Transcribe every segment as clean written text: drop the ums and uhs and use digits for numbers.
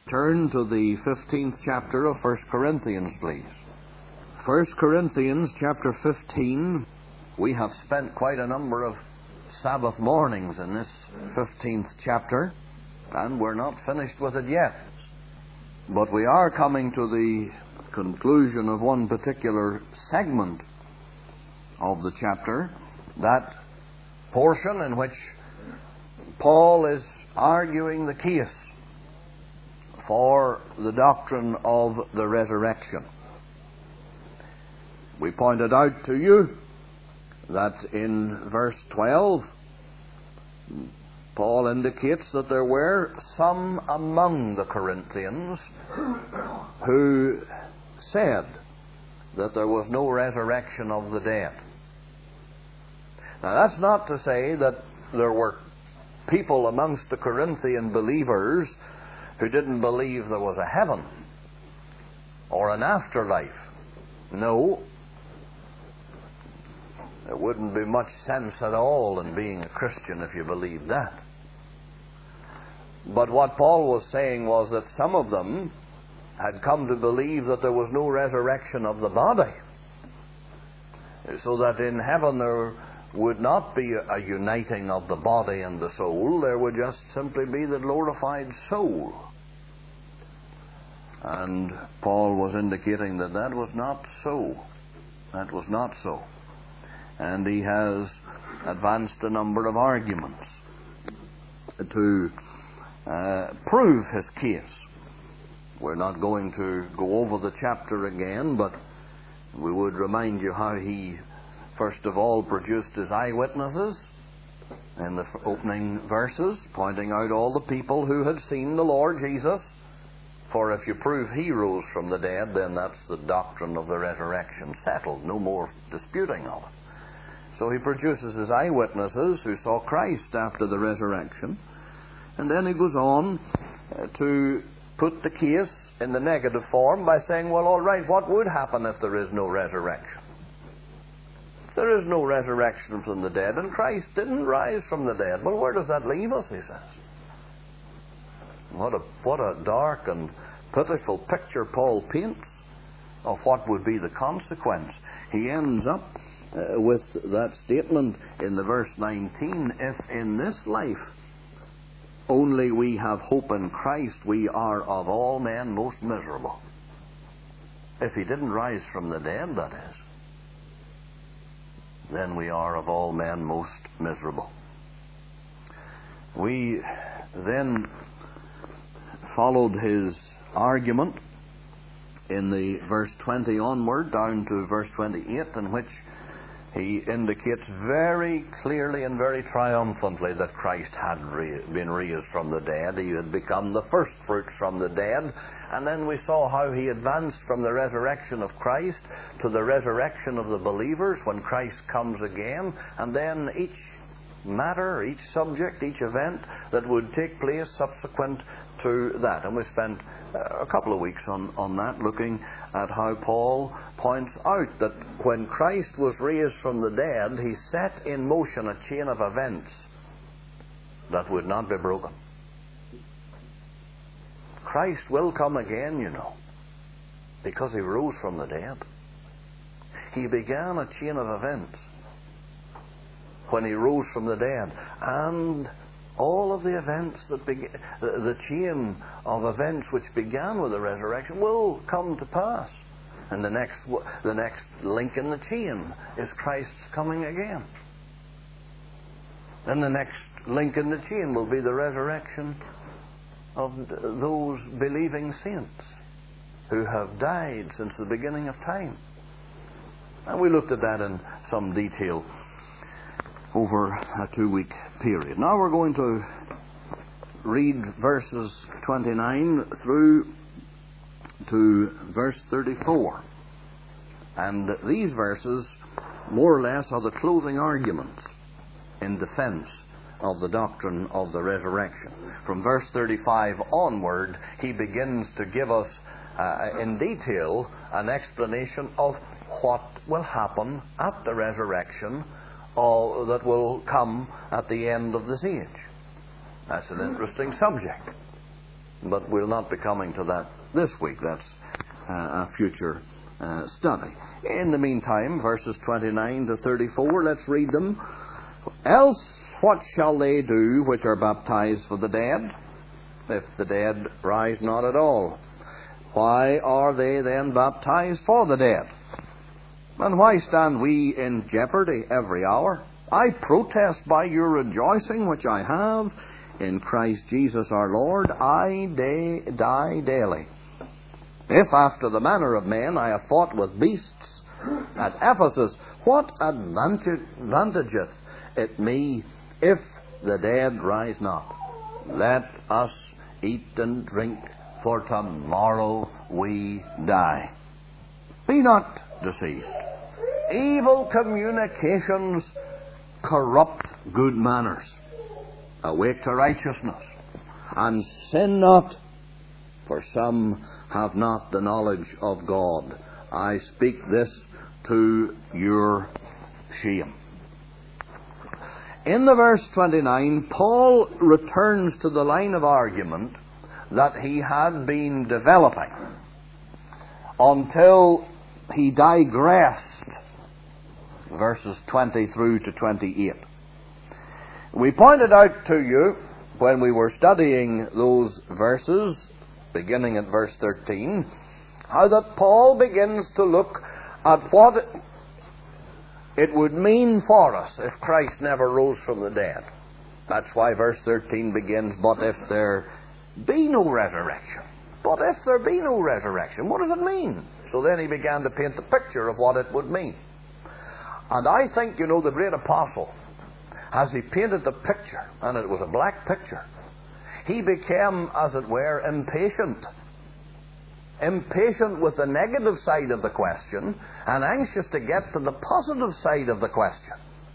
Turn to the 15th chapter of 1 Corinthians, please. 1 Corinthians chapter 15. We have spent quite a number of Sabbath mornings in this 15th chapter, and we're not finished with it yet. But we are coming to the conclusion of one particular segment of the chapter, that portion in which Paul is arguing the case for the doctrine of the resurrection. We pointed out to you that in verse 12, Paul indicates that there were some among the Corinthians who said that there was no resurrection of the dead. Now, that's not to say that there were people amongst the Corinthian believers who didn't believe there was a heaven or an afterlife. No. There wouldn't be much sense at all in being a Christian if you believed that. But what Paul was saying was that some of them had come to believe that there was no resurrection of the body, so that in heaven there would not be a uniting of the body and the soul. There would just simply be the glorified soul. And Paul was indicating that that was not so. That was not so. And he has advanced a number of arguments to prove his case. We're not going to go over the chapter again, but we would remind you how he first of all produced his eyewitnesses in the opening verses, pointing out all the people who had seen the Lord Jesus. For if you prove he rose from the dead, then that's the doctrine of the resurrection settled. No more disputing of it. So he produces his eyewitnesses who saw Christ after the resurrection. And then he goes on to put the case in the negative form by saying, well, all right, what would happen if there is no resurrection? There is no resurrection from the dead, and Christ didn't rise from the dead. Well, where does that leave us, he says. What a dark and pitiful picture Paul paints of what would be the consequence. He ends up with that statement in the verse 19, if in this life only we have hope in Christ, we are of all men most miserable. If he didn't rise from the dead, that is, then we are of all men most miserable. We then followed his argument in the verse 20 onward down to verse 28, in which he indicates very clearly and very triumphantly that Christ had been raised from the dead. He had become the first fruits from the dead. And then we saw how he advanced from the resurrection of Christ to the resurrection of the believers when Christ comes again. And then each matter, each subject, each event that would take place subsequent to that. And we spent a couple of weeks on that, looking at how Paul points out that when Christ was raised from the dead, he set in motion a chain of events that would not be broken. Christ will come again, you know, because he rose from the dead. He began a chain of events when he rose from the dead, and all of the events that the chain of events which began with the resurrection will come to pass. And the next link in the chain is Christ's coming again. And the next link in the chain will be the resurrection of those believing saints who have died since the beginning of time. And we looked at that in some detail over a 2-week period. Now we're going to read verses 29 through to verse 34. And these verses, more or less, are the closing arguments in defense of the doctrine of the resurrection. From verse 35 onward, he begins to give us in detail an explanation of what will happen at the resurrection that will come at the end of this age. That's an interesting subject. But we'll not be coming to that this week. That's a future study. In the meantime, verses 29 to 34, let's read them. Else what shall they do which are baptized for the dead, if the dead rise not at all? Why are they then baptized for the dead? And why stand we in jeopardy every hour? I protest by your rejoicing which I have in Christ Jesus our Lord, I die daily. If after the manner of men I have fought with beasts at Ephesus, what advantageth it me if the dead rise not? Let us eat and drink, for tomorrow we die. Be not deceived. Evil communications corrupt good manners. Awake to righteousness, and sin not, for some have not the knowledge of God. I speak this to your shame. In the verse 29, Paul returns to the line of argument that he had been developing until he digressed, verses 20 through to 28. We pointed out to you, when we were studying those verses, beginning at verse 13, how that Paul begins to look at what it would mean for us if Christ never rose from the dead. That's why verse 13 begins, but if there be no resurrection. But if there be no resurrection, what does it mean? So then he began to paint the picture of what it would mean. And I think, the great apostle, as he painted the picture, and it was a black picture, he became, as it were, impatient. Impatient with the negative side of the question, and anxious to get to the positive side of the question.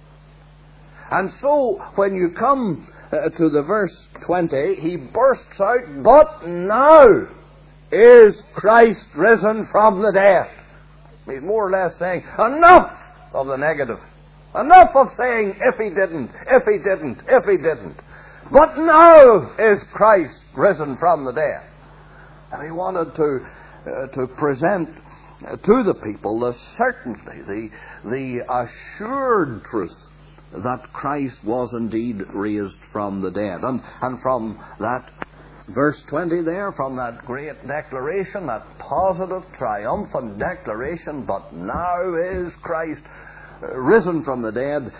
And so, when you come to the verse 20, he bursts out, but now is Christ risen from the dead. He's more or less saying, enough of the negative. Enough of saying, if he didn't, if he didn't, if he didn't. But now is Christ risen from the dead. And he wanted to present to the people the certainty, the assured truth that Christ was indeed raised from the dead. And from that verse 20 there, from that great declaration, that positive, triumphant declaration, but now is Christ risen from the dead,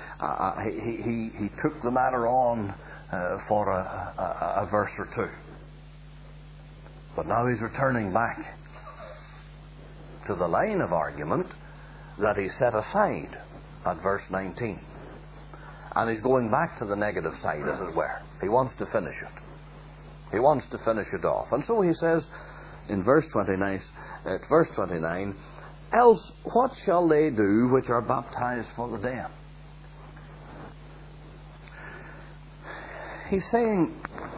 he took the matter on for a verse or two. But now he's returning back to the line of argument that he set aside at verse 19. And he's going back to the negative side, as it were. He wants to finish it. He wants to finish it off. And so he says in verse 29, else what shall they do which are baptized for the dead? He's saying,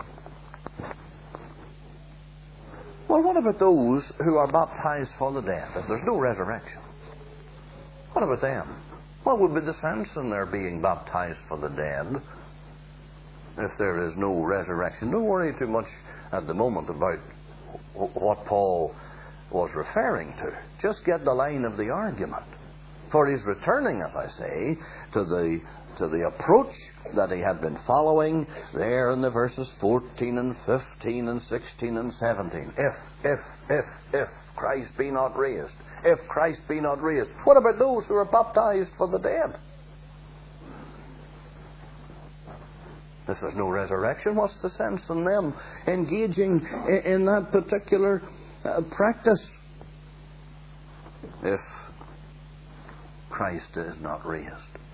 well, what about those who are baptized for the dead? If there's no resurrection, what about them? What would be the sense in their being baptized for the dead if there is no resurrection? Don't worry too much at the moment about what Paul was referring to. Just get the line of the argument. For he's returning, as I say, to the approach that he had been following there in the verses 14 and 15 and 16 and 17. If Christ be not raised. If Christ be not raised. What about those who are baptized for the dead? If there's no resurrection, what's the sense in them engaging in that particular practice if Christ is not raised?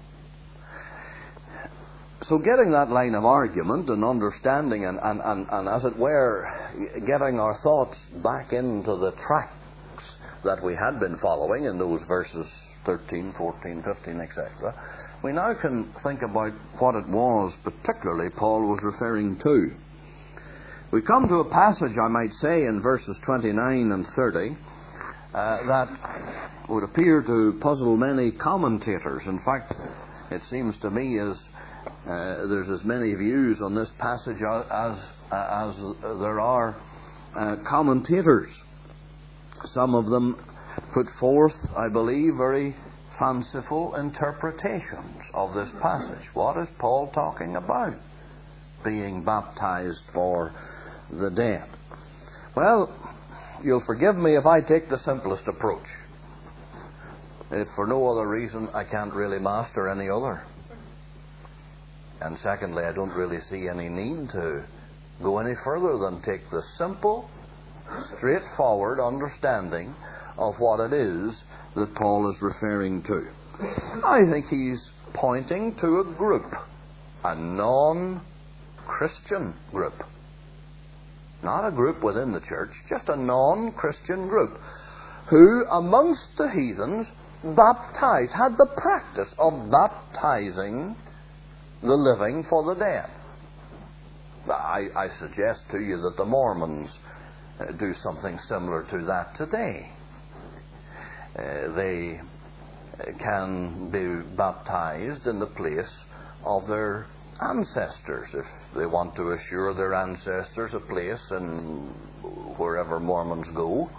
So getting that line of argument and understanding and as it were, getting our thoughts back into the tracks that we had been following in those verses 13, 14, 15, etc., we now can think about what it was particularly Paul was referring to. We come to a passage, I might say, in verses 29 and 30 that would appear to puzzle many commentators. In fact, it seems to me as there's as many views on this passage as there are commentators, some of them put forth, I believe, very fanciful interpretations of this passage. What is Paul talking about? Being baptized for the dead. Well, you'll forgive me if I take the simplest approach. If for no other reason, I can't really master any other. And secondly, I don't really see any need to go any further than take the simple, straightforward understanding of what it is that Paul is referring to. I think he's pointing to a group, a non-Christian group. Not a group within the church, just a non-Christian group, who amongst the heathens baptized, had the practice of baptizing the living for the dead. I suggest to you that the Mormons do something similar to that today. They can be baptized in the place of their ancestors if they want to assure their ancestors a place in wherever Mormons go.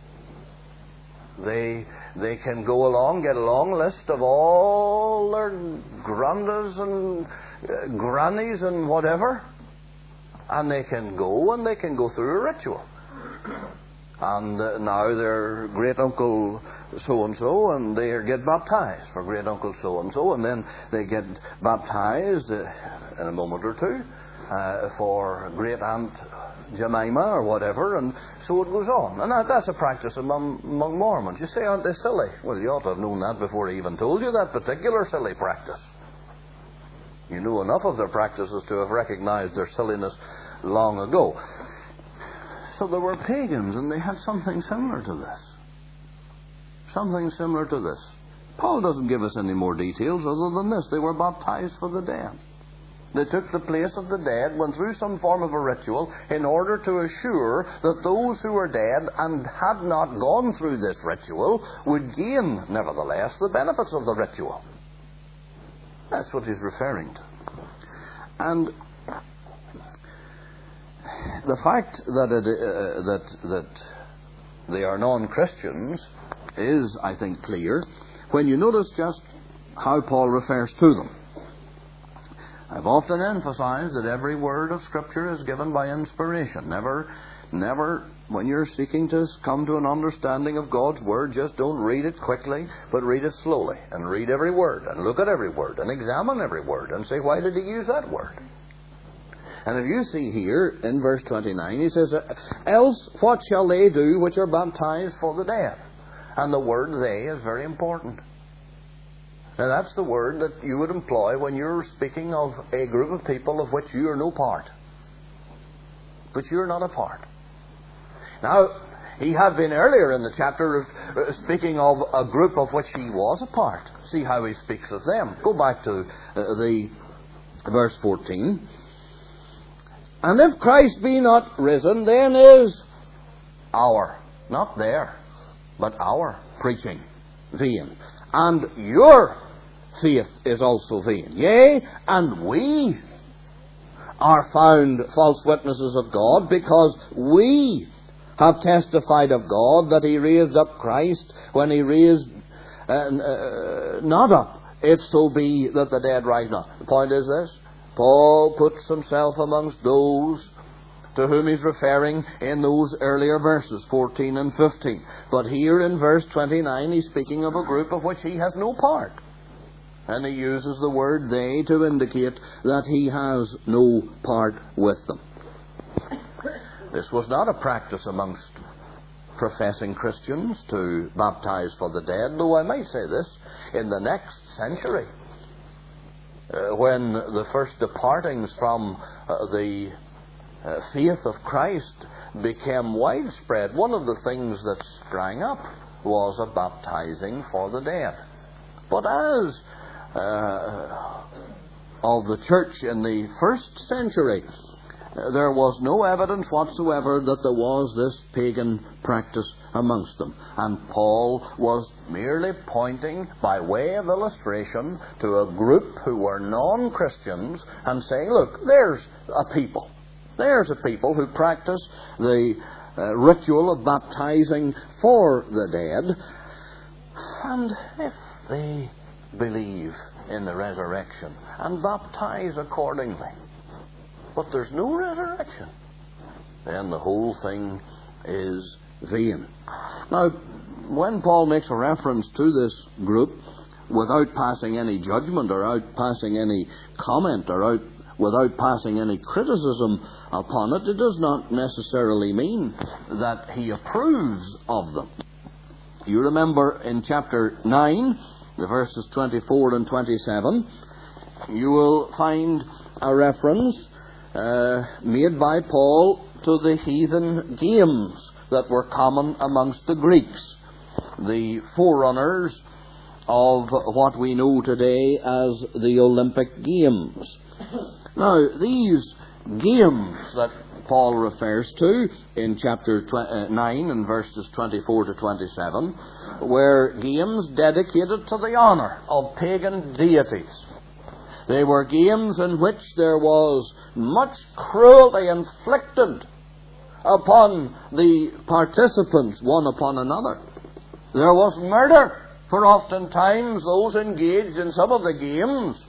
They can go along, get a long list of all their grandas and grannies and whatever, and they can go through a ritual. And now they're great uncle so and so, and they get baptized for great uncle so and so, and then they get baptized in a moment or two for great aunt Jemima or whatever, and so it goes on. And that's a practice among Mormons. You say, aren't they silly? Well, you ought to have known that before he even told you that particular silly practice. You knew enough of their practices to have recognized their silliness long ago. So there were pagans, and they had something similar to this. Something similar to this. Paul doesn't give us any more details other than this. They were baptized for the dead. They took the place of the dead, went through some form of a ritual in order to assure that those who were dead and had not gone through this ritual would gain, nevertheless, the benefits of the ritual. That's what he's referring to. And the fact that they are non-Christians is, I think, clear when you notice just how Paul refers to them. I've often emphasized that every word of Scripture is given by inspiration. Never, when you're seeking to come to an understanding of God's Word, just don't read it quickly, but read it slowly, and read every word, and look at every word, and examine every word, and say, why did he use that word? And if you see here, in verse 29, he says, else what shall they do which are baptized for the dead? And the word they is very important. Now that's the word that you would employ when you're speaking of a group of people of which you are no part. But you're not a part. Now, he had been earlier in the chapter speaking of a group of which he was a part. See how he speaks of them. Go back to the verse 14. And if Christ be not risen, then is our, not their, but our preaching vain. And your faith is also vain. Yea, and we are found false witnesses of God, because we have testified of God that he raised up Christ when he raised not up, if so be that the dead rise not. The point is this: Paul puts himself amongst those to whom he's referring in those earlier verses, 14 and 15. But here in verse 29, he's speaking of a group of which he has no part. And he uses the word they to indicate that he has no part with them. This was not a practice amongst professing Christians to baptize for the dead, though I might say this, in the next century, when the first departings from the faith of Christ became widespread, one of the things that sprang up was a baptizing for the dead. But as of the church in the first century, there was no evidence whatsoever that there was this pagan practice amongst them. And Paul was merely pointing, by way of illustration, to a group who were non-Christians and saying, look, there's a people. There's a people who practice the ritual of baptizing for the dead. And if they believe in the resurrection and baptize accordingly, but there's no resurrection, then the whole thing is vain. Now, when Paul makes a reference to this group, without passing any judgment or without passing any comment or without passing any criticism upon it, it does not necessarily mean that he approves of them. You remember in chapter 9, the verses 24 and 27, you will find a reference made by Paul to the heathen games that were common amongst the Greeks, the forerunners of what we know today as the Olympic Games. Now, these games that Paul refers to in chapter 9 and verses 24 to 27 were games dedicated to the honour of pagan deities. They were games in which there was much cruelty inflicted upon the participants, one upon another. There was murder, for oftentimes those engaged in some of the games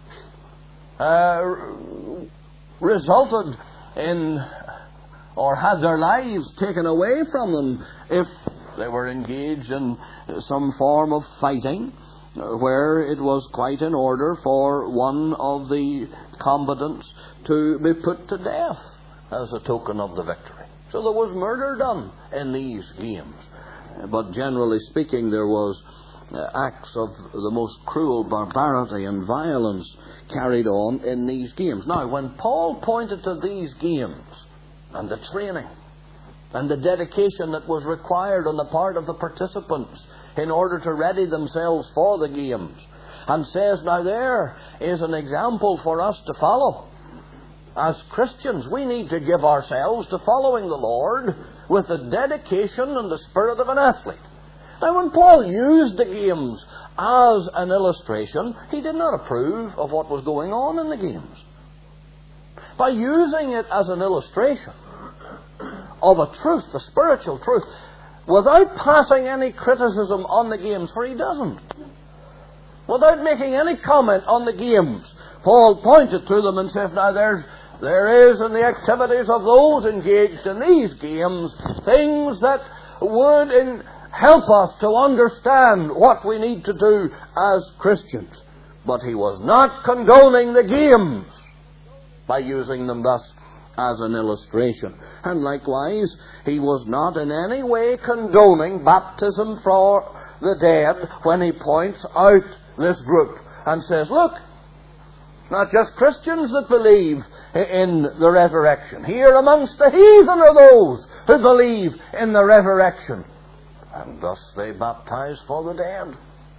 resulted in or had their lives taken away from them if they were engaged in some form of fighting where it was quite in order for one of the combatants to be put to death as a token of the victory. So there was murder done in these games. But generally speaking, there was acts of the most cruel barbarity and violence carried on in these games. Now, when Paul pointed to these games and the training and the dedication that was required on the part of the participants in order to ready themselves for the games, and says, now there is an example for us to follow. As Christians, we need to give ourselves to following the Lord with the dedication and the spirit of an athlete. Now, when Paul used the games as an illustration, he did not approve of what was going on in the games. By using it as an illustration of a truth, a spiritual truth, without passing any criticism on the games, for he doesn't, without making any comment on the games, Paul pointed to them and says, now there is in the activities of those engaged in these games things that would help us to understand what we need to do as Christians. But he was not condoning the games by using them thus as an illustration. And likewise, he was not in any way condoning baptism for the dead when he points out this group and says, look, not just Christians that believe in the resurrection. Here amongst the heathen are those who believe in the resurrection. And thus they baptize for the dead.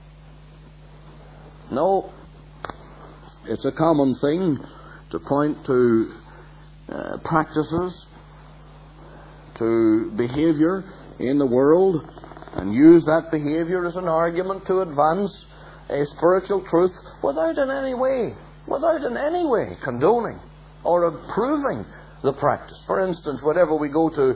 No, it's a common thing to point to practices, to behavior in the world, and use that behavior as an argument to advance a spiritual truth without in any way condoning or approving the practice. For instance, whenever we go to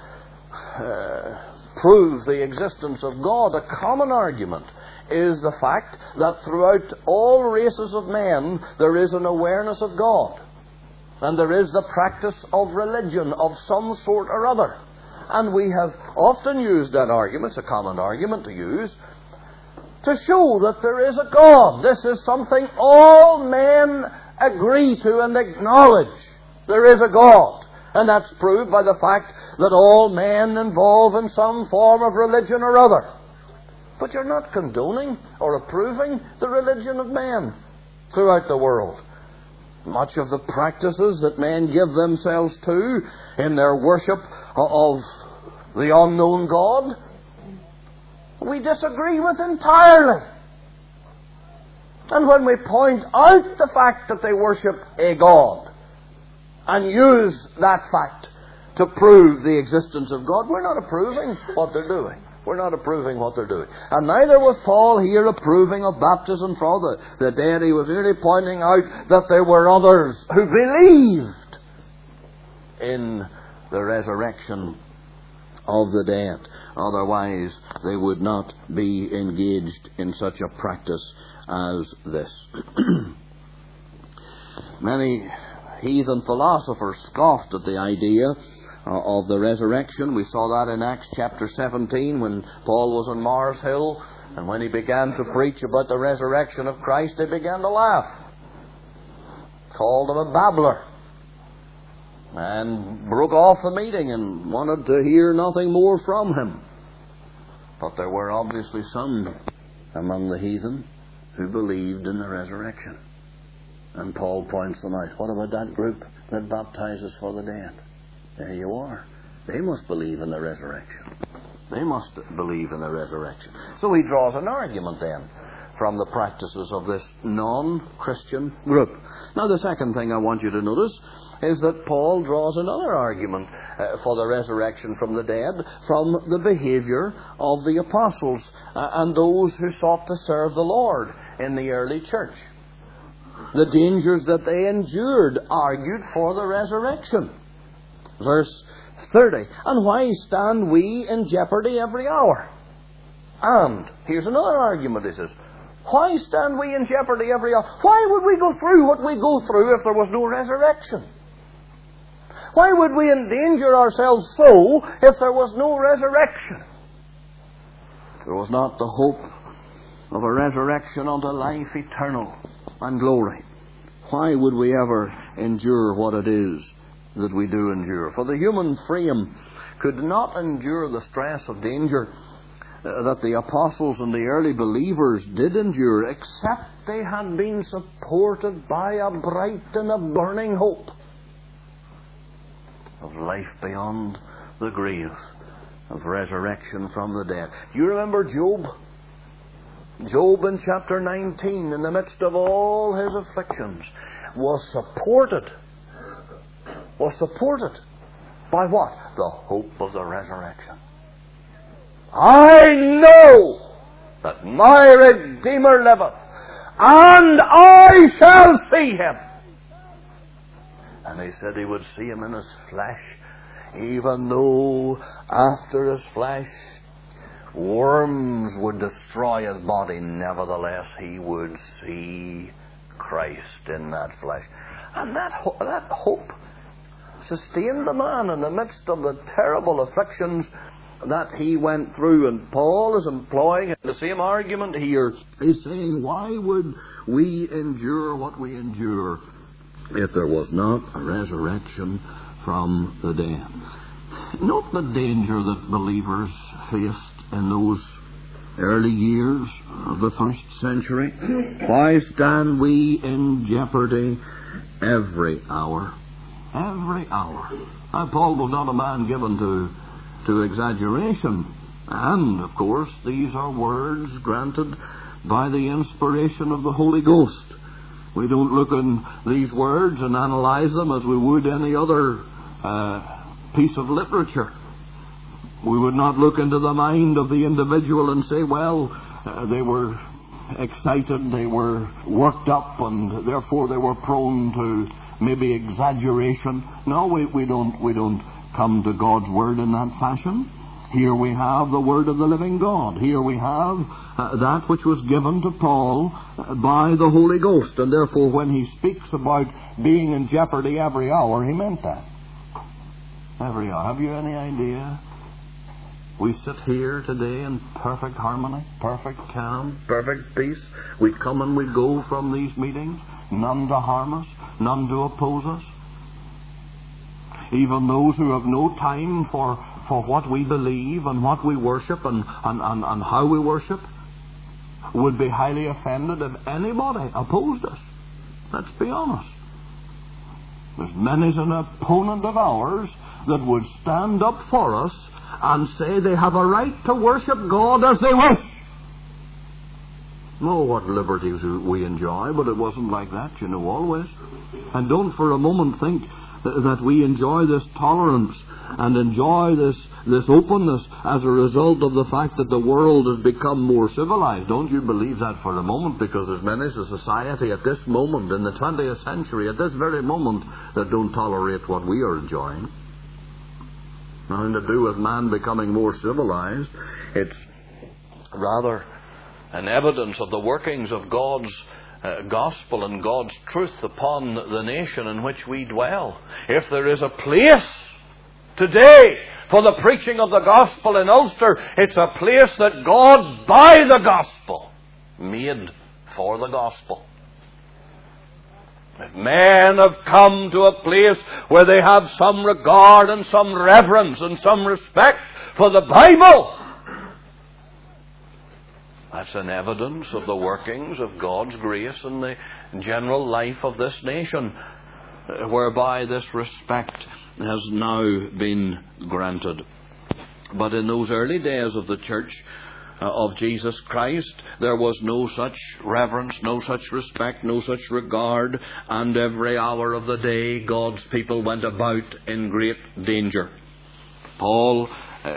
prove the existence of God, a common argument is the fact that throughout all races of men there is an awareness of God, and there is the practice of religion of some sort or other. And we have often used that argument, it's a common argument to use, to show that there is a God. This is something all men agree to and acknowledge. There is a God. And that's proved by the fact that all men involve in some form of religion or other. But you're not condoning or approving the religion of men throughout the world. Much of the practices that men give themselves to in their worship of the unknown God, we disagree with entirely. And when we point out the fact that they worship a God and use that fact to prove the existence of God, we're not approving what they're doing. We're not approving what they're doing. And neither was Paul here approving of baptism for the dead. He was merely pointing out that there were others who believed in the resurrection of the dead. Otherwise, they would not be engaged in such a practice as this. Many heathen philosophers scoffed at the idea of the resurrection. We saw that in Acts chapter 17 when Paul was on Mars Hill, and when he began to preach about the resurrection of Christ, they began to laugh. Called him a babbler, and broke off the meeting and wanted to hear nothing more from him. But there were obviously some among the heathen who believed in the resurrection. And Paul points them out. What about that group that baptizes for the dead? There you are. They must believe in the resurrection. They must believe in the resurrection. So he draws an argument then from the practices of this non-Christian group. Now, the second thing I want you to notice is that Paul draws another argument for the resurrection from the dead from the behavior of the apostles and those who sought to serve the Lord in the early church. The dangers that they endured argued for the resurrection. Verse 30. And why stand we in jeopardy every hour? And here's another argument, he says. Why stand we in jeopardy every hour? Why would we go through what we go through if there was no resurrection? Why would we endanger ourselves so if there was no resurrection? If there was not the hope of a resurrection unto life eternal and glory, why would we ever endure what it is that we do endure? For the human frame could not endure the stress of danger that the apostles and the early believers did endure, except they had been supported by a bright and a burning hope of life beyond the grave, of resurrection from the dead. Do you remember Job? Job in chapter 19, in the midst of all his afflictions, was supported by what? The hope of the resurrection. I know that my Redeemer liveth, and I shall see him. And he said he would see him in his flesh, even though after his flesh worms would destroy his body. Nevertheless, he would see Christ in that flesh. And that hope sustained the man in the midst of the terrible afflictions that he went through. And Paul is employing the same argument here. He's saying, why would we endure what we endure if there was not a resurrection from the dead? Note the danger that believers faced in those early years of the first century. Why stand we in jeopardy every hour? Every hour. Now, Paul was not a man given to exaggeration. And, of course, these are words granted by the inspiration of the Holy Ghost. We don't look in these words and analyze them as we would any other piece of literature. We would not look into the mind of the individual and say, well, they were excited, they were worked up, and therefore they were prone to maybe exaggeration. No, we don't come to God's Word in that fashion. Here we have the Word of the living God. Here we have that which was given to Paul by the Holy Ghost. And therefore when he speaks about being in jeopardy every hour, he meant that. Every hour. Have you any idea? We sit here today in perfect harmony, perfect calm, perfect peace. We come and we go from these meetings, none to harm us, none to oppose us. Even those who have no time for what we believe and what we worship and how we worship would be highly offended if anybody opposed us. Let's be honest. There's many's an opponent of ours that would stand up for us and say they have a right to worship God as they wish. Oh, what liberties we enjoy, but it wasn't like that, always. And don't for a moment think that we enjoy this tolerance and enjoy this openness as a result of the fact that the world has become more civilized. Don't you believe that for a moment, because there's many a society at this moment, in the 20th century, at this very moment, that don't tolerate what we are enjoying. Nothing to do with man becoming more civilized. It's rather an evidence of the workings of God's gospel and God's truth upon the nation in which we dwell. If there is a place today for the preaching of the gospel in Ulster, it's a place that God, by the gospel, made for the gospel. If men have come to a place where they have some regard and some reverence and some respect for the Bible, that's an evidence of the workings of God's grace in the general life of this nation, whereby this respect has now been granted. But in those early days of the Church of Jesus Christ, there was no such reverence, no such respect, no such regard, and every hour of the day God's people went about in great danger. Paul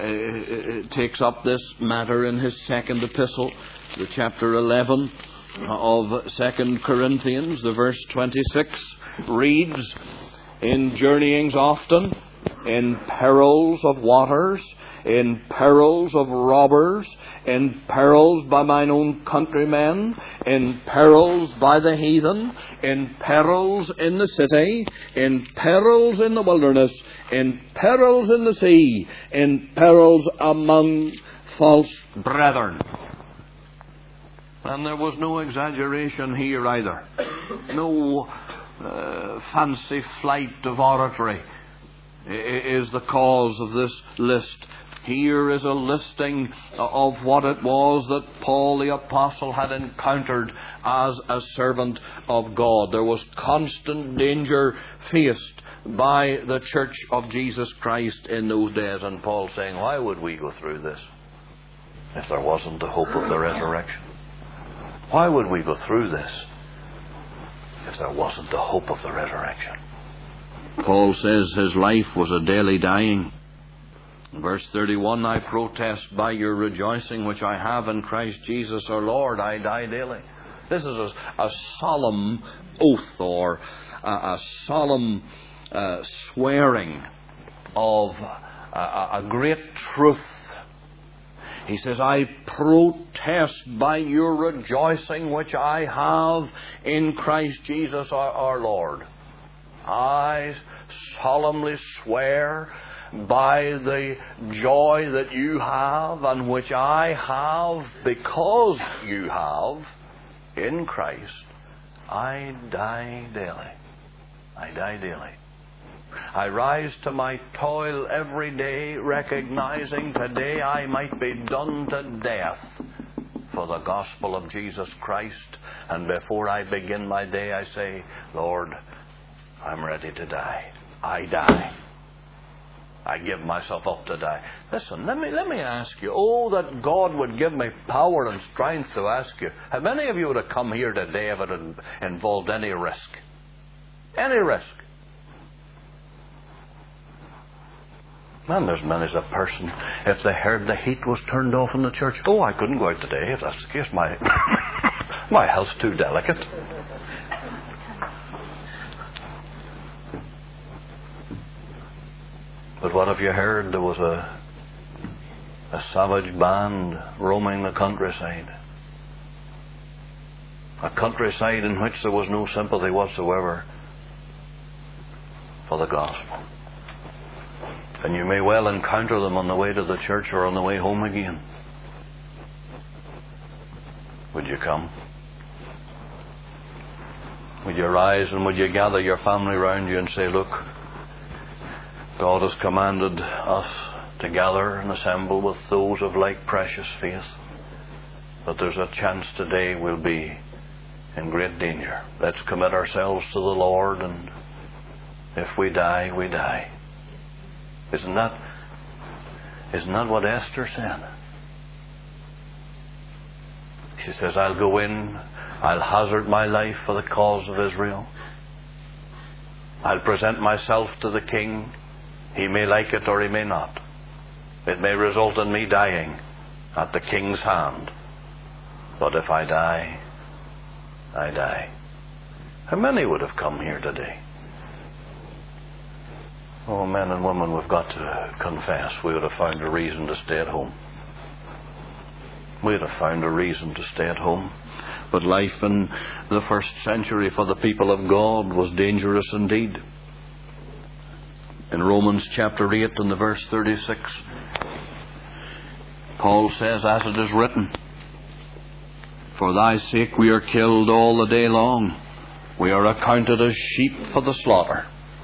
takes up this matter in his second epistle, the chapter 11 of 2 Corinthians. The verse 26 reads, "In journeyings often, in perils of waters, in perils of robbers, in perils by mine own countrymen, in perils by the heathen, in perils in the city, in perils in the wilderness, in perils in the sea, in perils among false brethren." And there was no exaggeration here either. No fancy flight of oratory is the cause of this list. Here is a listing of what it was that Paul the Apostle had encountered as a servant of God. There was constant danger faced by the Church of Jesus Christ in those days. And Paul saying, why would we go through this if there wasn't the hope of the resurrection? Why would we go through this if there wasn't the hope of the resurrection? Paul says his life was a daily dying. In verse 31, "I protest by your rejoicing which I have in Christ Jesus our Lord, I die daily." This is a solemn oath, or a solemn swearing of a great truth. He says, "I protest by your rejoicing which I have in Christ Jesus our Lord." I solemnly swear by the joy that you have and which I have because you have in Christ, I die daily. I die daily. I rise to my toil every day, recognizing today I might be done to death for the gospel of Jesus Christ. And before I begin my day, I say, Lord, I'm ready to die. I die. I give myself up to die. Listen, let me ask you. Oh, that God would give me power and strength to ask you. How many of you would have come here today if it had involved any risk? Any risk? Man, there's many as a person, if they heard the heat was turned off in the church, oh, I couldn't go out today. If that's the case, my health's too delicate. But what have you heard? There was a savage band roaming the countryside. A countryside in which there was no sympathy whatsoever for the gospel. And you may well encounter them on the way to the church or on the way home again. Would you come? Would you rise and would you gather your family round you and say, look, God has commanded us to gather and assemble with those of like precious faith, but there's a chance today we'll be in great danger. Let's commit ourselves to the Lord, and if we die, we die. Isn't that what Esther said? She says, I'll go in, I'll hazard my life for the cause of Israel. I'll present myself to the king. He may like it or he may not. It may result in me dying at the king's hand. But if I die, I die. How many would have come here today? Oh, men and women, we've got to confess, we would have found a reason to stay at home. We would have found a reason to stay at home. But life in the first century for the people of God was dangerous indeed. In Romans chapter 8 and the verse 36, Paul says, as it is written, for thy sake we are killed all the day long. We are accounted as sheep for the slaughter.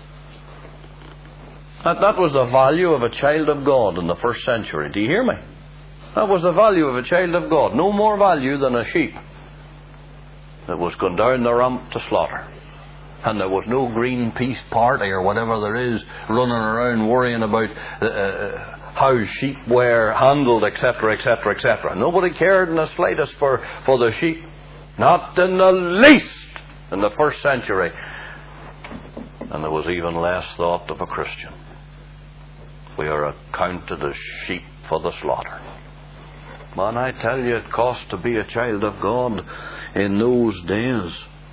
That was the value of a child of God in the first century. Do you hear me? That was the value of a child of God. No more value than a sheep that was going down the ramp to slaughter. And there was no Greenpeace party or whatever there is running around worrying about how sheep were handled, etc., etc., etc. Nobody cared in the slightest for the sheep. Not in the least in the first century. And there was even less thought of a Christian. We are accounted as sheep for the slaughter. Man, I tell you, it cost to be a child of God in those days.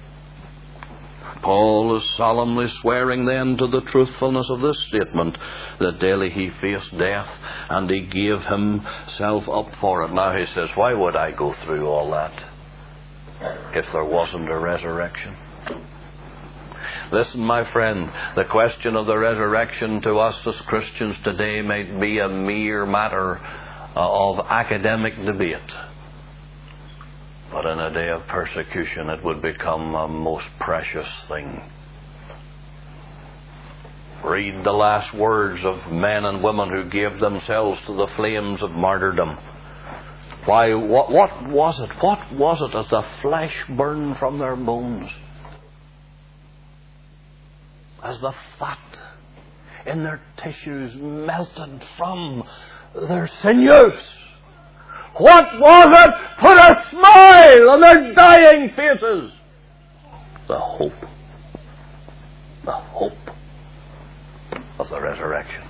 Paul is solemnly swearing then to the truthfulness of this statement, that daily he faced death and he gave himself up for it. Now he says, why would I go through all that if there wasn't a resurrection? Listen, my friend, the question of the resurrection to us as Christians today may be a mere matter of academic debate. But in a day of persecution it would become a most precious thing. Read the last words of men and women who gave themselves to the flames of martyrdom. Why, what was it? What was it as the flesh burned from their bones? As the fat in their tissues melted from their sinews? What was it put a smile on their dying faces? The hope. The hope of the resurrection.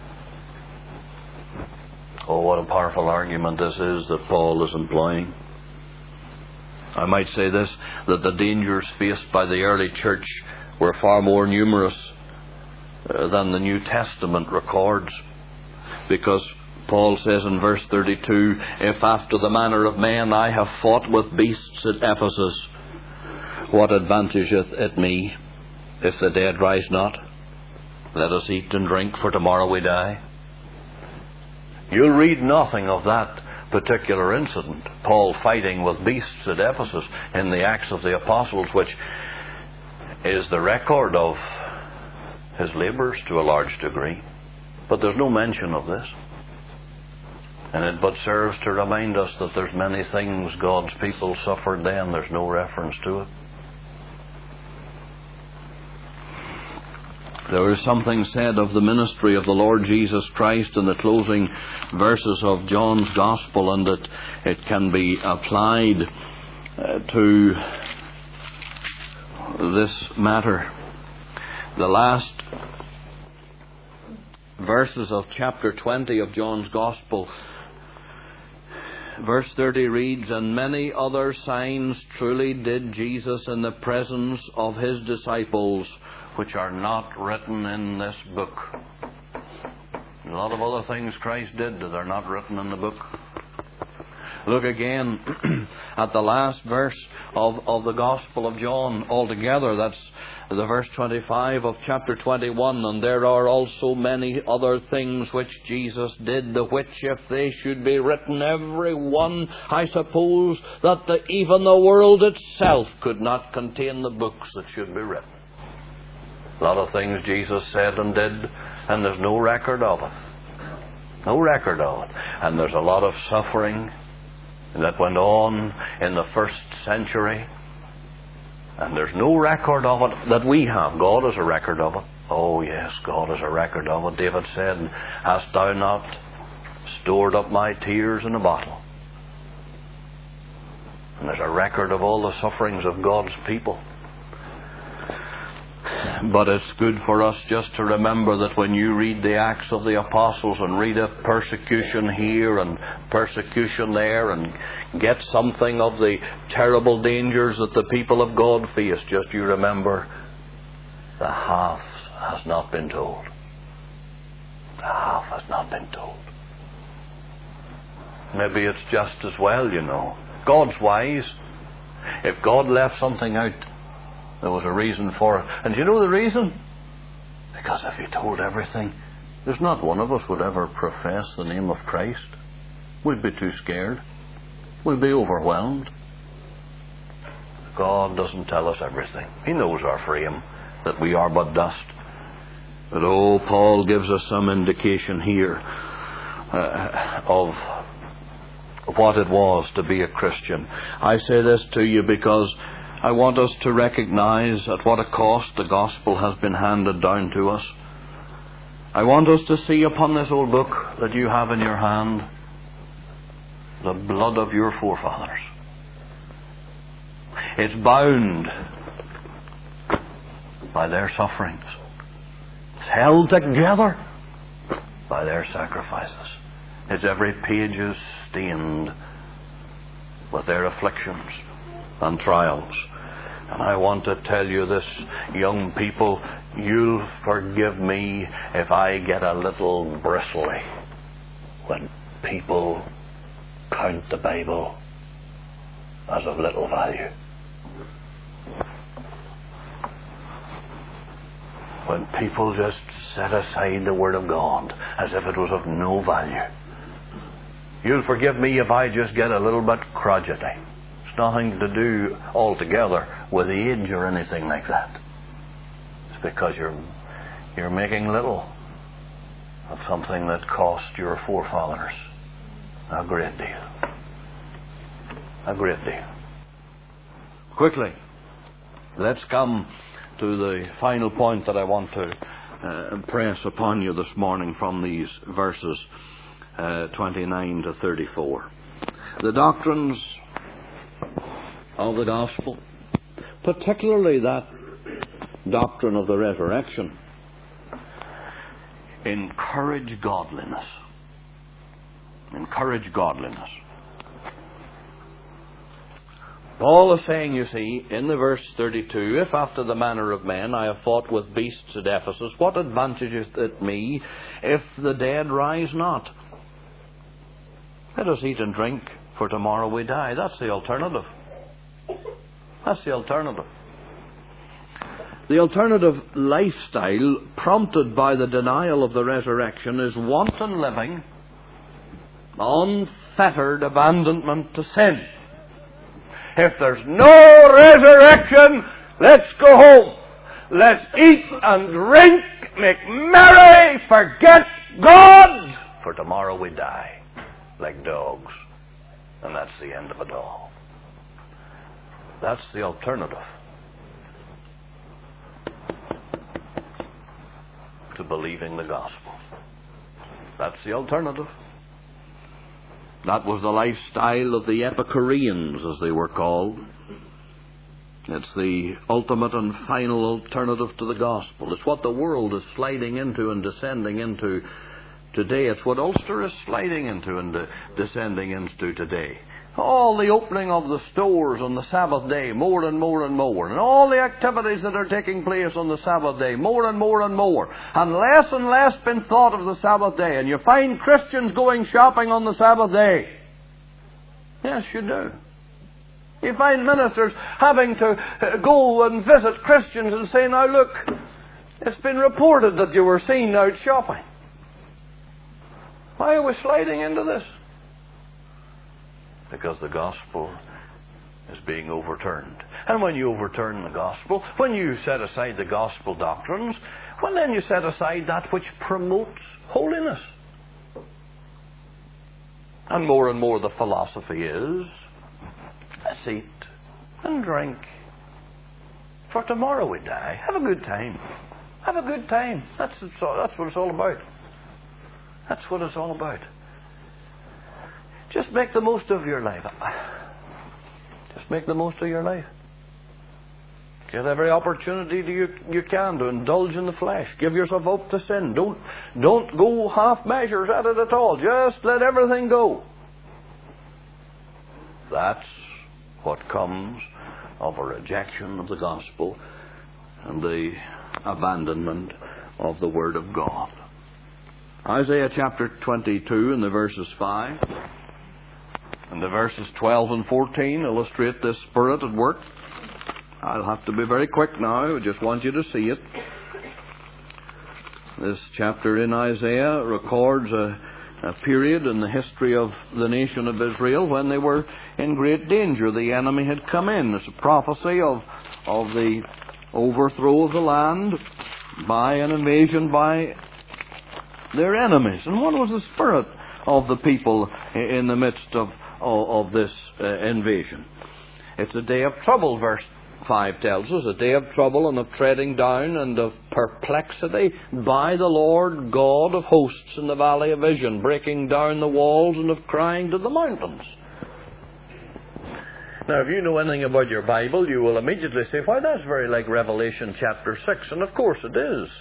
Oh, what a powerful argument this is that Paul is employing. I might say this, that the dangers faced by the early church were far more numerous than the New Testament records. Because Paul says in verse 32, if after the manner of men I have fought with beasts at Ephesus, what advantageth it me if the dead rise not? Let us eat and drink, for tomorrow we die. You'll read nothing of that particular incident, Paul fighting with beasts at Ephesus, in the Acts of the Apostles, which is the record of his labours to a large degree. But there's no mention of this. And it but serves to remind us that there's many things God's people suffered then. There's no reference to it. There is something said of the ministry of the Lord Jesus Christ in the closing verses of John's Gospel, and that it can be applied to this matter. The last verses of chapter 20 of John's Gospel, verse 30 reads, and many other signs truly did Jesus in the presence of his disciples, which are not written in this book. A lot of other things Christ did that are not written in the book. Look again at the last verse of the Gospel of John altogether. That's the verse 25 of chapter 21. And there are also many other things which Jesus did, the which if they should be written every one, I suppose that even the world itself could not contain the books that should be written. A lot of things Jesus said and did, and there's no record of it. No record of it. And there's a lot of suffering that went on in the first century, and there's no record of it that we have. God has a record of it. Oh yes, God has a record of it. David said, hast thou not stored up my tears in a bottle? And there's a record of all the sufferings of God's people. But it's good for us just to remember that when you read the Acts of the Apostles and read of persecution here and persecution there, and get something of the terrible dangers that the people of God faced, just you remember, the half has not been told. Thou hast not been told. Maybe it's just as well, you know. God's wise. If God left something out, there was a reason for it. And do you know the reason? Because if He told everything, there's not one of us would ever profess the name of Christ. We'd be too scared. We'd be overwhelmed. God doesn't tell us everything. He knows our frame, that we are but dust. But Paul gives us some indication here of what it was to be a Christian. I say this to you because I want us to recognize at what a cost the gospel has been handed down to us. I want us to see upon this old book that you have in your hand the blood of your forefathers. It's bound by their sufferings. It's held together by their sacrifices. Its every page is stained with their afflictions and trials. And I want to tell you this, young people, you'll forgive me if I get a little bristly when people count the Bible as of little value. When people just set aside the Word of God as if it was of no value. You'll forgive me if I just get a little bit crotchety. It's nothing to do altogether with age or anything like that. It's because you're making little of something that cost your forefathers a great deal. A great deal. Quickly, let's come to the final point that I want to impress upon you this morning from these verses 29 to 34. The doctrines of the gospel, particularly that doctrine of the resurrection, encourage godliness. Encourage godliness. Paul is saying, you see, in the verse 32, if after the manner of men I have fought with beasts at Ephesus, what advantageth it me if the dead rise not? Let us eat and drink, for tomorrow we die. That's the alternative. That's the alternative. The alternative lifestyle prompted by the denial of the resurrection is wanton living, unfettered abandonment to sin. If there's no resurrection, let's go home. Let's eat and drink, make merry, forget God, for tomorrow we die like dogs. And that's the end of it all. That's the alternative to believing the gospel. That's the alternative. That was the lifestyle of the Epicureans, as they were called. It's the ultimate and final alternative to the gospel. It's what the world is sliding into and descending into today. It's what Ulster is sliding into and descending into today. All the opening of the stores on the Sabbath day, more and more and more. And all the activities that are taking place on the Sabbath day, more and more and more. And less been thought of the Sabbath day. And you find Christians going shopping on the Sabbath day. Yes, you do. You find ministers having to go and visit Christians and say, now look, it's been reported that you were seen out shopping. Why are we sliding into this? Because the gospel is being overturned. And when you overturn the gospel, when you set aside the gospel doctrines, well, then you set aside that which promotes holiness. And more the philosophy is, let's eat and drink, for tomorrow we die. Have a good time. Have a good time. That's what it's all about. That's what it's all about. Just make the most of your life. Just make the most of your life. Get every opportunity you can to indulge in the flesh. Give yourself up to sin. Don't go half measures at it at all. Just let everything go. That's what comes of a rejection of the gospel and the abandonment of the Word of God. Isaiah chapter 22 and the verses 5 and the verses 12 and 14 illustrate this Spirit at work. I'll have to be very quick now. I just want you to see it. This chapter in Isaiah records a period in the history of the nation of Israel when they were in great danger. The enemy had come in. It's a prophecy of the overthrow of the land by an invasion by their enemies. And what was the spirit of the people in the midst of this invasion? It's a day of trouble, verse 5 tells us, a day of trouble and of treading down and of perplexity by the Lord God of hosts in the valley of vision, breaking down the walls and of crying to the mountains. Now, if you know anything about your Bible, you will immediately say, why, that's very like Revelation chapter 6. And of course it is.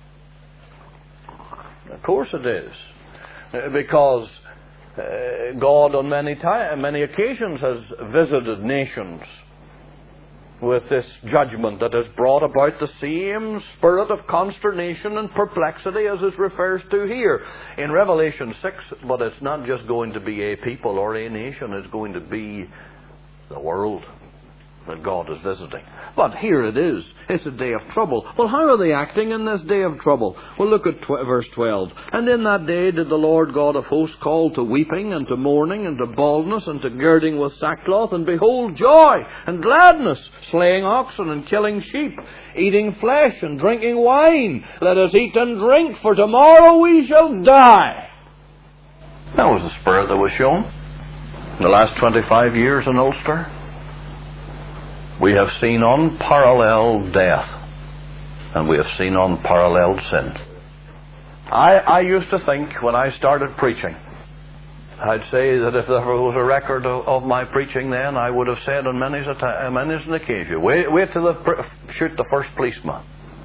Of course it is. Because God on many occasions has visited nations with this judgment that has brought about the same spirit of consternation and perplexity as it refers to here in Revelation 6. But it's not just going to be a people or a nation, it's going to be the world that God is visiting. But here it is. It's a day of trouble. Well, how are they acting in this day of trouble? Well, look at verse 12. And in that day did the Lord God of hosts call to weeping and to mourning and to baldness and to girding with sackcloth, and behold, joy and gladness, slaying oxen and killing sheep, eating flesh and drinking wine. Let us eat and drink, for tomorrow we shall die. That was the spirit that was shown in the last 25 years in Ulster. We have seen unparalleled death, and we have seen unparalleled sin. I used to think when I started preaching, I'd say that if there was a record of my preaching then, I would have said on many an occasion, wait till they shoot the first policeman.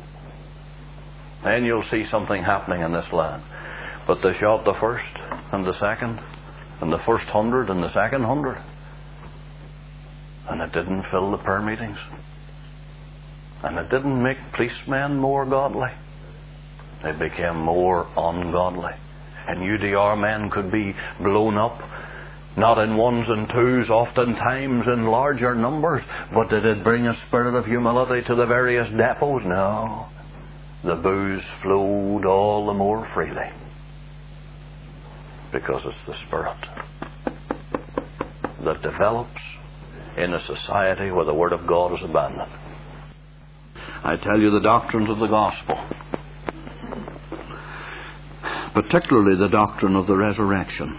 Then you'll see something happening in this land. But they shot the first and the second, and the first 100 and the second 100. And it didn't fill the prayer meetings. And it didn't make policemen more godly. They became more ungodly. And UDR men could be blown up, not in ones and twos, oftentimes in larger numbers, but did it bring a spirit of humility to the various depots? No. The booze flowed all the more freely. Because it's the spirit that develops in a society where the Word of God is abandoned. I tell you, the doctrines of the gospel, particularly the doctrine of the resurrection,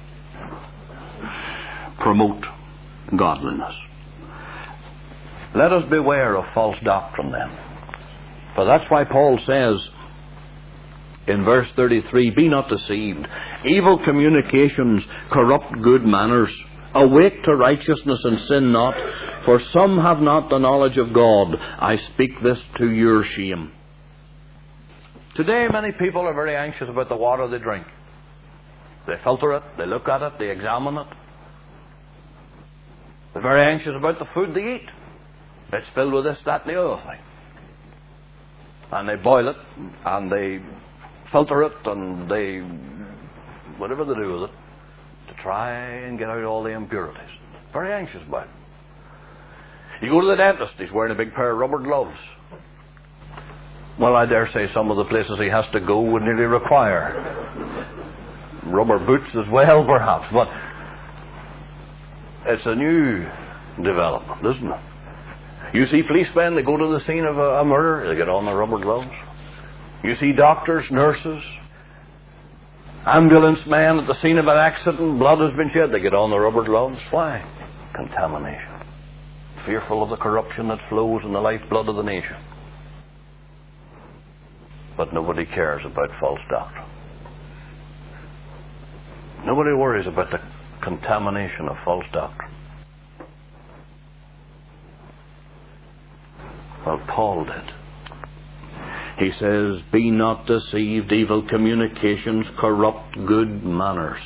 promote godliness. Let us beware of false doctrine then. For that's why Paul says in verse 33, be not deceived. Evil communications corrupt good manners. Awake to righteousness and sin not, for some have not the knowledge of God. I speak this to your shame. Today many people are very anxious about the water they drink. They filter it, they look at it, they examine it. They're very anxious about the food they eat. It's filled with this, that and the other thing. And they boil it, and they filter it, and they whatever they do with it, to try and get out all the impurities. Very anxious about it. You go to the dentist, he's wearing a big pair of rubber gloves. Well, I dare say some of the places he has to go would nearly require rubber boots as well, perhaps. But it's a new development, isn't it? You see policemen, they go to the scene of a murder, they get on their rubber gloves. You see doctors, nurses, ambulance men at the scene of an accident, blood has been shed, they get on the rubber gloves. Why? Contamination. Fearful of the corruption that flows in the lifeblood of the nation. But nobody cares about false doctrine. Nobody worries about the contamination of false doctrine. Well, Paul did. He says, be not deceived, evil communications corrupt good manners.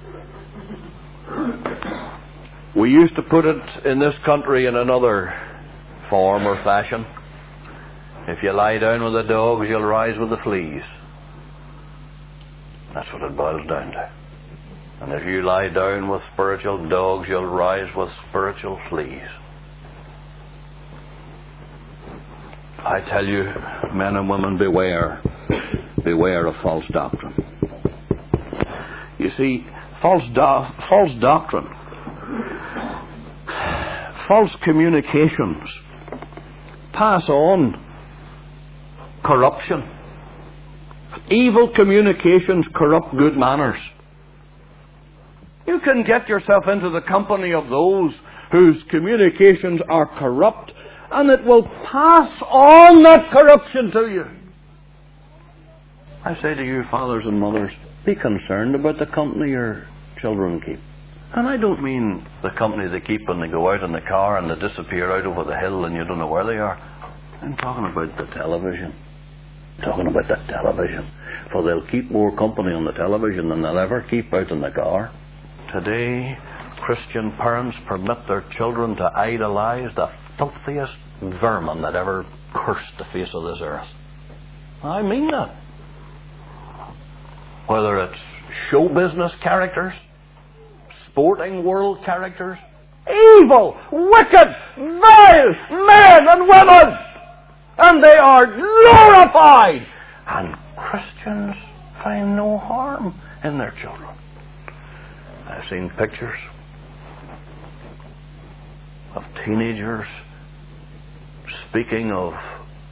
We used to put it in this country in another form or fashion. If you lie down with the dogs, you'll rise with the fleas. That's what it boils down to. And if you lie down with spiritual dogs, you'll rise with spiritual fleas. I tell you, men and women, beware. Beware of false doctrine. You see, false doctrine, false communications pass on corruption. Evil communications corrupt good manners. You can get yourself into the company of those whose communications are corrupt, and it will pass on that corruption to you. I say to you, fathers and mothers, be concerned about the company your children keep. And I don't mean the company they keep when they go out in the car and they disappear out over the hill and you don't know where they are. I'm talking about the television. Talking about the television. For they'll keep more company on the television than they'll ever keep out in the car. Today, Christian parents permit their children to idolize the filthiest vermin that ever cursed the face of this earth. I mean that. Whether it's show business characters, sporting world characters, evil, wicked, vile men and women, and they are glorified. And Christians find no harm in their children. I've seen pictures of teenagers speaking of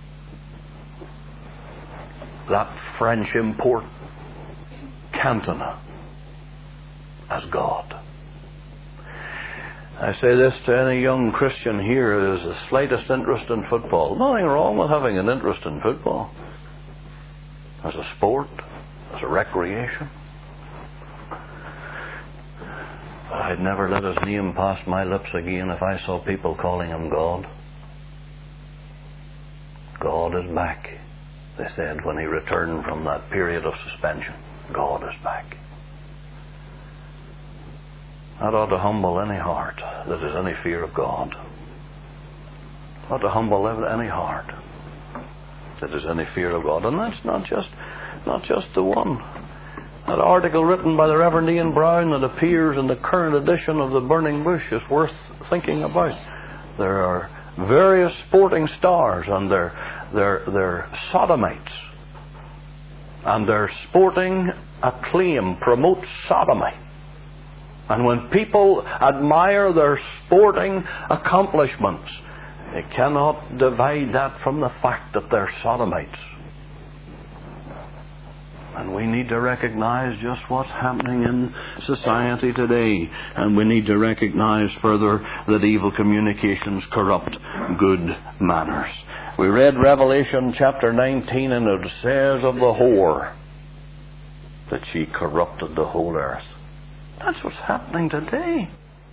that French import Cantona as God. I say this to any young Christian here who has the slightest interest in football. Nothing wrong with having an interest in football as a sport, as a recreation. But I'd never let his name pass my lips again if I saw people calling him God. God is back, they said when he returned from that period of suspension. God is back. That ought to humble any heart that has any fear of God. Ought to humble any heart that has any fear of God. And that's not just the one. That article written by the Reverend Ian Brown that appears in the current edition of the Burning Bush is worth thinking about. There are various sporting stars and they're sodomites. And their sporting acclaim promotes sodomy. And when people admire their sporting accomplishments, they cannot divide that from the fact that they're sodomites. And we need to recognize just what's happening in society today. And we need to recognize further that evil communications corrupt good manners. We read Revelation chapter 19, and it says of the whore that she corrupted the whole earth. That's what's happening today.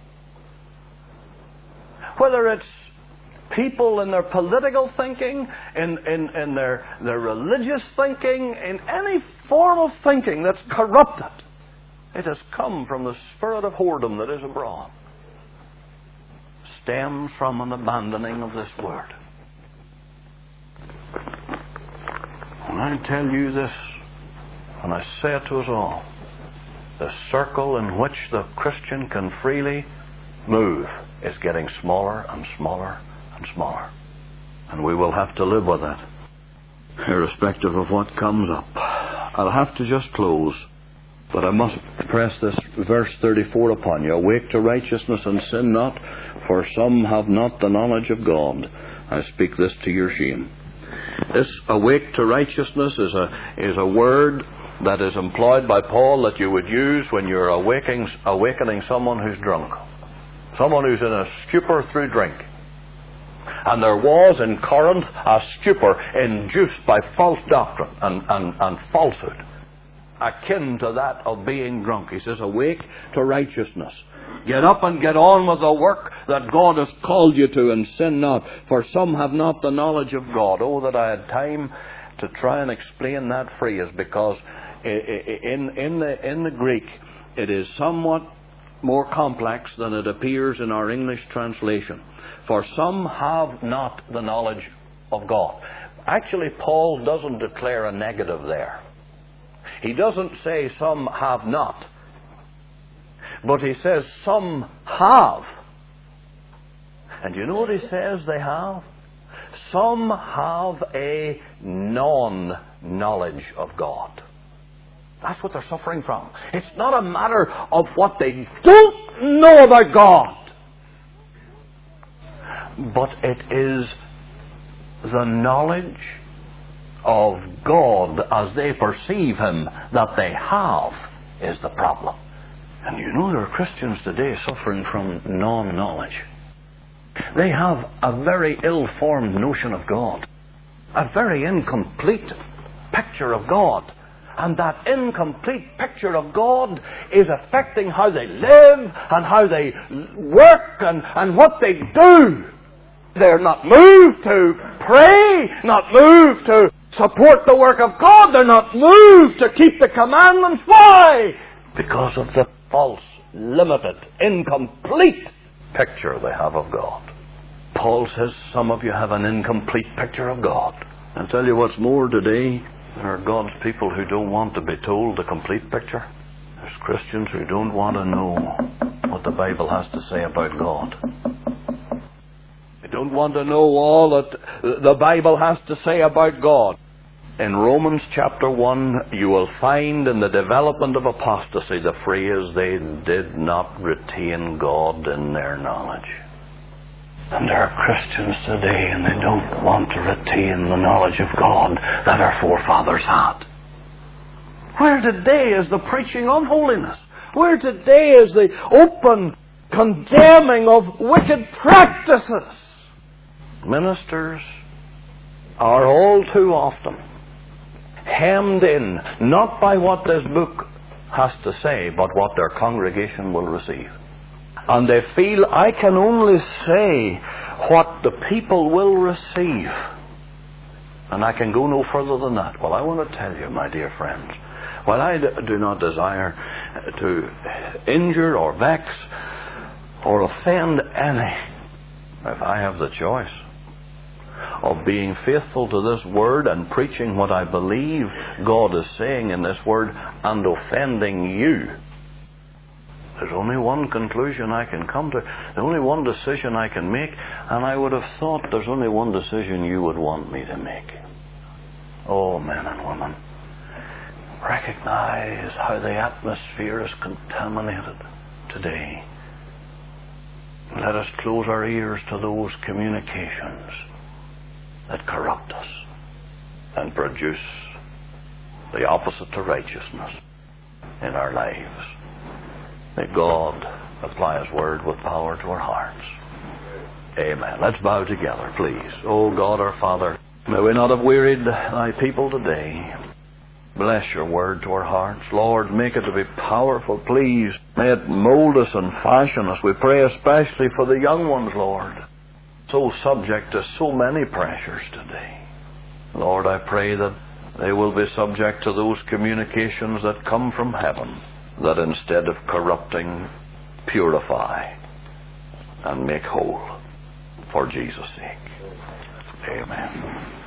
Whether it's people in their political thinking, in their religious thinking, in any form of thinking that's corrupted, it has come from the spirit of whoredom that is abroad. Stems from an abandoning of this word. And I tell you this, and I say it to us all, the circle in which the Christian can freely move is getting smaller and smaller and smaller. And we will have to live with that, irrespective of what comes up. I'll have to just close, but I must press this verse 34 upon you. Awake to righteousness and sin not, for some have not the knowledge of God. I speak this to your shame. This awake to righteousness is a word that is employed by Paul that you would use when you're awakening someone who's drunk. Someone who's in a stupor through drink. And there was in Corinth a stupor induced by false doctrine and falsehood, akin to that of being drunk. He says, awake to righteousness. Get up and get on with the work that God has called you to, and sin not, for some have not the knowledge of God. Oh, that I had time to try and explain that phrase, because in the Greek it is somewhat more complex than it appears in our English translation. For some have not the knowledge of God. Actually, Paul doesn't declare a negative there. He doesn't say some have not, but he says some have. And you know what he says they have? Some have a non-knowledge of God. That's what they're suffering from. It's not a matter of what they don't know about God, but it is the knowledge of God as they perceive Him that they have is the problem. And you know there are Christians today suffering from non-knowledge. They have a very ill-formed notion of God, a very incomplete picture of God. And that incomplete picture of God is affecting how they live and how they work and what they do. They're not moved to pray, not moved to support the work of God. They're not moved to keep the commandments. Why? Because of the false, limited, incomplete picture they have of God. Paul says some of you have an incomplete picture of God. I'll tell you what's more today. There are God's people who don't want to be told the complete picture. There's Christians who don't want to know what the Bible has to say about God. They don't want to know all that the Bible has to say about God. In Romans chapter 1, you will find in the development of apostasy the phrase, they did not retain God in their knowledge. And there are Christians today and they don't want to retain the knowledge of God that our forefathers had. Where today is the preaching of holiness? Where today is the open condemning of wicked practices? Ministers are all too often hemmed in, not by what this book has to say, but what their congregation will receive. And they feel, I can only say what the people will receive, and I can go no further than that. Well, I want to tell you, my dear friends, while I do not desire to injure or vex or offend any, if I have the choice of being faithful to this word and preaching what I believe God is saying in this word and offending you, there's only one conclusion I can come to. There's only one decision I can make, and I would have thought there's only one decision you would want me to make. Oh, men and women, recognize how the atmosphere is contaminated today. Let us close our ears to those communications that corrupt us and produce the opposite to righteousness in our lives. May God apply His word with power to our hearts. Amen. Let's bow together, please. Oh God, our Father, may we not have wearied Thy people today. Bless Your word to our hearts. Lord, make it to be powerful, please. May it mold us and fashion us. We pray especially for the young ones, Lord, so subject to so many pressures today. Lord, I pray that they will be subject to those communications that come from heaven, that instead of corrupting, purify and make whole for Jesus' sake. Amen.